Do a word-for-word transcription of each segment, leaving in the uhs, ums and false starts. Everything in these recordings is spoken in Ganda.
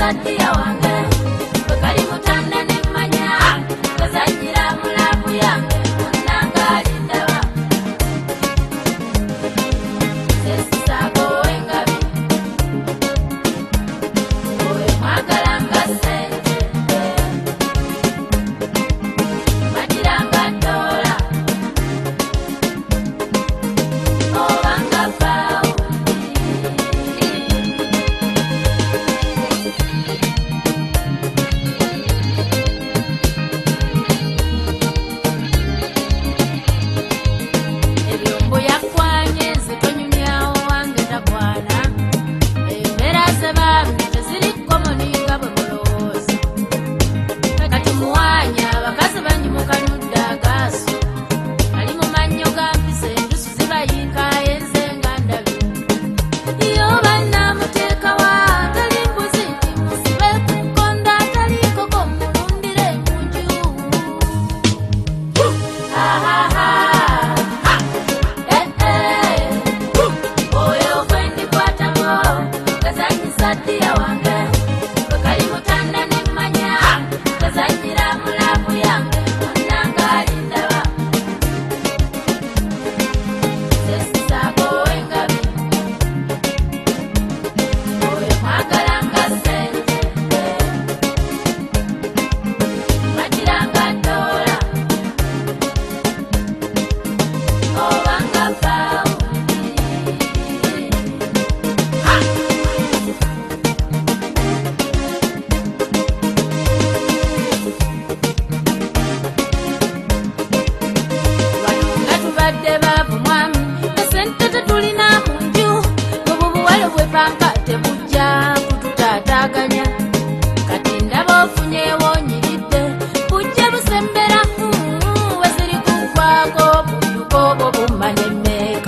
Sadia wange bakali mutanda ne manya kazanyira mulabu yange munanga lindaba sesisago engabi oye mwagalanga sente magiranga dola obanga bawo ebyombo yakwanye zitonyumyawo wange ndagwana embeera zebambi teziriko muninga bwe mulowooza kati muwanya abakazi bangi mukanudde agaaso ali mu mannyo ga mpisa endusu zibayinkayo enze nga ndabyo iyo bannamuteekawa atali mbuzi ndi musibe ku nkondo atalikoko mulundire engunju ahaha oyo gwe ndikwatako kazanyisa ddiya wange bakali mutanda ne mmanya kazanyira mulabu yange munnanga alindaba sesisaako engabi oyo mwagalanga sente magiranga dola obanga bawo wano nga tubadde baavumwamu esente tetulina mu nju obubuwale bwepanka tebujja kututaataaganya kati ndaba ofunyeewo nyiridde bujja busembera weziri kuggwako butuko obwo bumanya emmeeka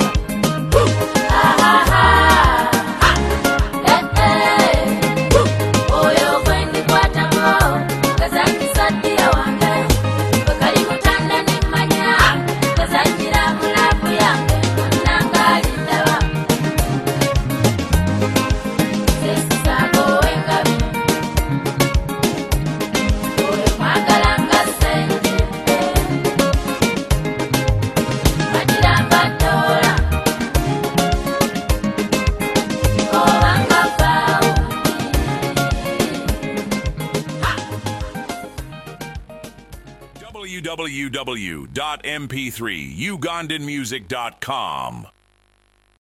oyo gwe ndikwatako kazanyisa ddiya wange bakali mutanda ne mmanya kazanyira mulabu yange munnanga alindaba sesisaako engabi oyo mwagalanga sente magiranga dola obanga bawo w w w dot m p three ugandan music dot com